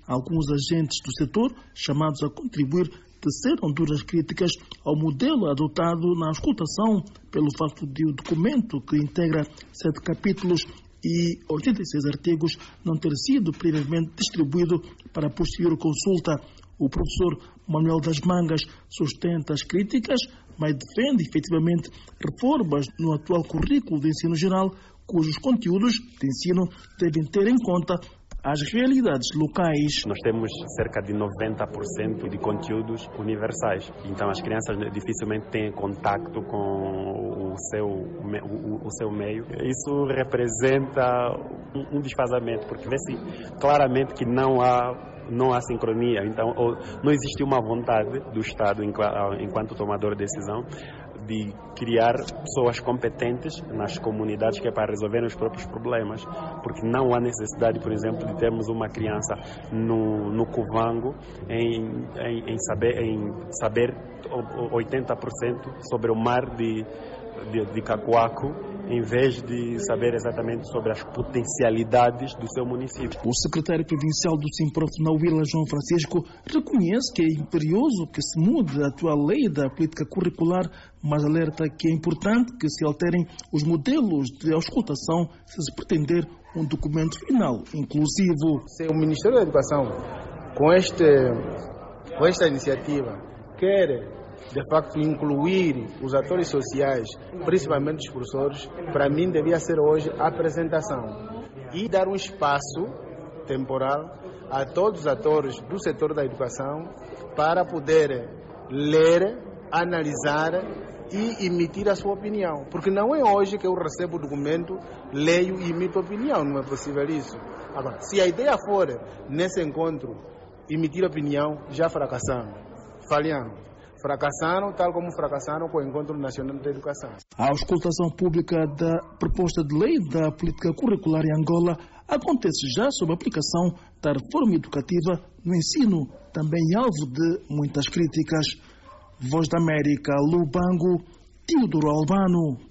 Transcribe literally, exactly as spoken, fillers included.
Alguns agentes do setor, chamados a contribuir, teceram duras críticas ao modelo adotado na auscultação pelo facto de o documento, que integra sete capítulos e oitenta e seis artigos, não ter sido previamente distribuído para posterior consulta. O professor Manuel das Mangas sustenta as críticas, mas defende efetivamente reformas no atual currículo de ensino geral, cujos conteúdos de ensino devem ter em conta as realidades locais. Nós temos cerca de noventa por cento de conteúdos universais, então as crianças dificilmente têm contacto com o seu, o, o seu meio. Isso representa um, um desfazamento, porque vê-se claramente que não há não há sincronia, então não existe uma vontade do Estado, enquanto tomador de decisão, de criar pessoas competentes nas comunidades que é para resolverem os próprios problemas, porque não há necessidade, por exemplo, de termos uma criança no, no Cuvango em, em, em, saber, em saber oitenta por cento sobre o mar de, de, de Cacoaco, em vez de saber exatamente sobre as potencialidades do seu município. O secretário provincial do Simprof na Huila, João Francisco, reconhece que é imperioso que se mude a atual lei da política curricular, mas alerta que é importante que se alterem os modelos de auscultação se se pretender um documento final inclusivo. Se o Ministério da Educação, com, este, com esta iniciativa, quer de facto incluir os atores sociais, principalmente os professores, para mim devia ser hoje a apresentação e dar um espaço temporal a todos os atores do setor da educação para poder ler, analisar e emitir a sua opinião. Porque não é hoje que eu recebo o documento, leio e emito opinião, não é possível isso. Agora, se a ideia for, nesse encontro, emitir opinião, já fracassamos, falhamos. Fracassaram, tal como fracassaram com o Encontro Nacional de Educação. A auscultação pública da proposta de lei da política curricular em Angola acontece já sob a aplicação da reforma educativa no ensino, também alvo de muitas críticas. Voz da América, Lubango, Teodoro Albano.